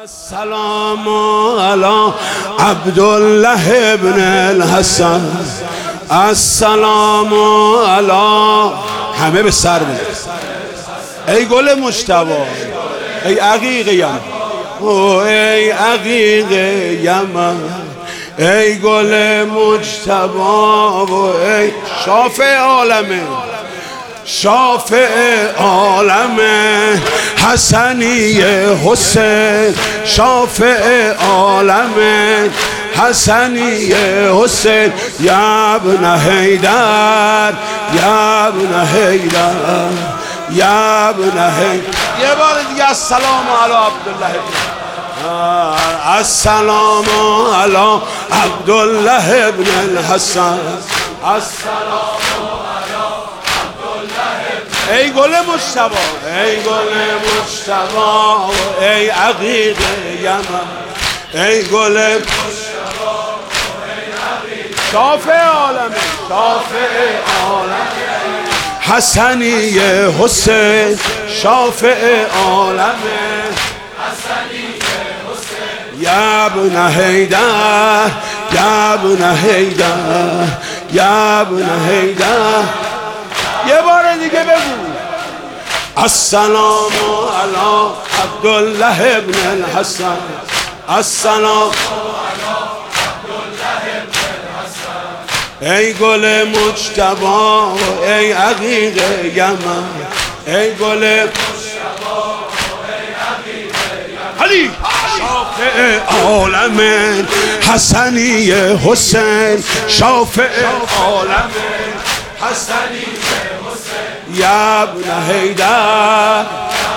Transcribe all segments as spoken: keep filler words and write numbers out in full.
السلام علی عبدالله ابن الحسن. السلام علی، همه به سر بزن. ای گل مجتبی، ای عقیق یمن، ای عقیق یمن، ای گل مجتبی و ای شافع عالمه، شافع عالم حسنی حسین، شافع عالم حسنی حسین، یا ابن حیدر، یا ابن حیدر، یا ابن حیدر. یه بار دیگه السلام علی عبدالله، السلام علی عبدالله ابن الحسن. السلام ای گل مجتبی، ای گل مجتبی، ای عقیق یمن، ای گل مجتبی، ای عقیق شافع عالم، شافع عالم حسنی حسین، شافع عالم حسنی حسین، یا ابن حیدر، یا ابن حیدر، یا ابن حیدر. یه بار دیگه بگو السلام علی عبدالله ابن الحسن. السلام علی عبدالله ابن الحسن، ای گل مجتبی، ای عقیق یمن، ای گل مجتبی، ای عقیق یمن، علی شافع عالم حسنی حسین، شافع عالم حسنی حسین، یا ابن حیدر،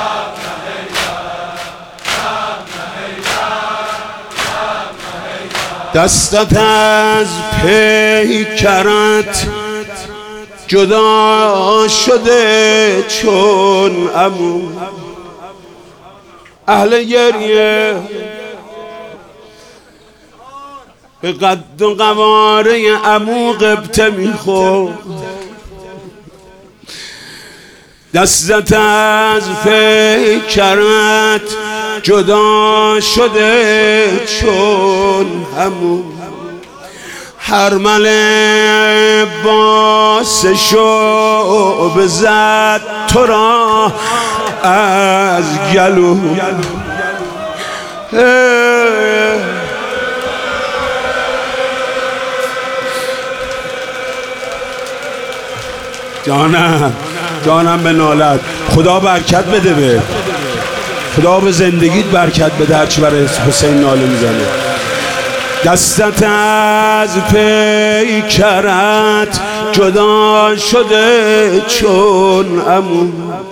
دستت از پیکرت جدا شده چون عمو، اهل گریه به قد و قواره عمو قبطه میخورد. دستت از پیکرت جدا شده چون عمو، حرمل باسشو بزد تو را از گلو. جانم جانم به نالت، خدا برکت بده، به خدا به زندگیت برکت بده، هرچی برای حسین ناله میزنه. دستت از پیکرت جدا شده چون عمو،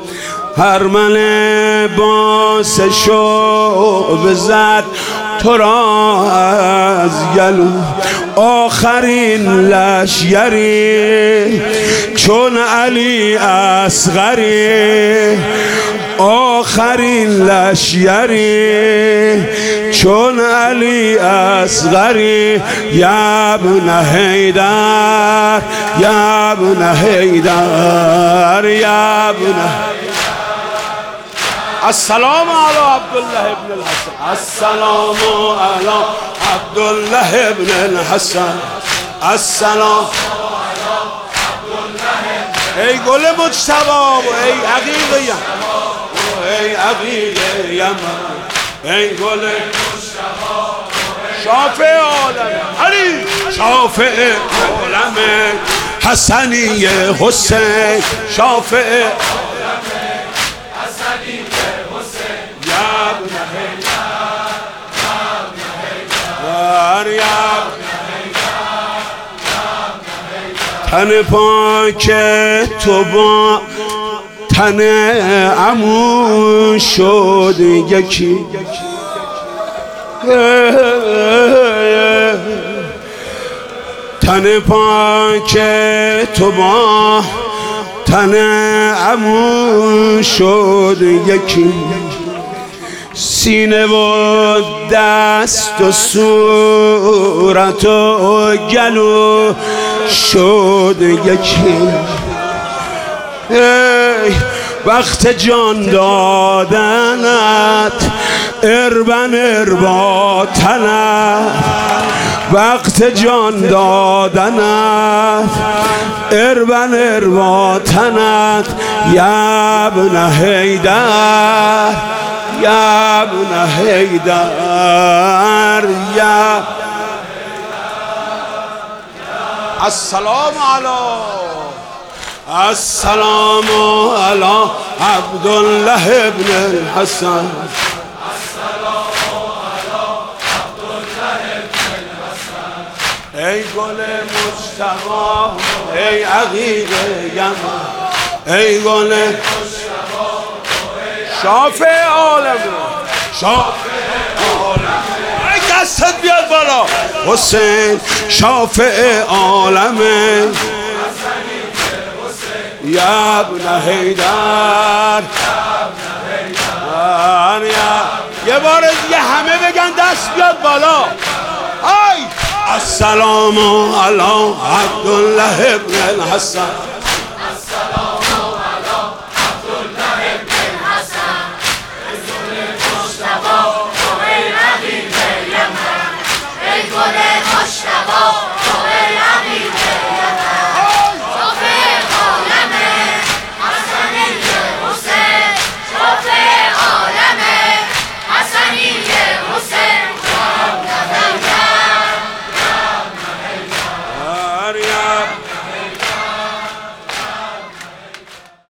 حرمل باسشو بزد تو را از گلو. آخرین لشگری چون علی اصغری، آخرین لشگری چون علی اصغری، یا ابن حیدر، یا ابن حیدر، یا ابن. السلام علی عبدالله ابن الحسن. السلام علی عبدالله ابن الحسن. السلام علی عبدالله، ای گل مجتبی، ای عقیق یمن، ای عقیق یمن، ای گل مجتبی، شافع عالم، علی شافع عالم حسنی حسین، شافع تن پاک تو با تن عمو شد یکی، تن پاک تو با تن عمو شد یکی، سینه و دست و صورت و گلو شد یکی. ای وقت جان دادنت اربن ارباتنت وقت جان دادنت اربن ارباتنت یا ابن حیدر یا ابن حیدر یا السلام علی السلام علی عبدالله ابن الحسن ای گل مجتبی ای عقیق یمن ای گل شافع عالم شافع عالم ای دستت بیاد بالا حسین شافع عالم یا ابن حیدر یه بار دیگه همه بگن دست بیاد بالا ای السلام علی عبدالله ابن الحسن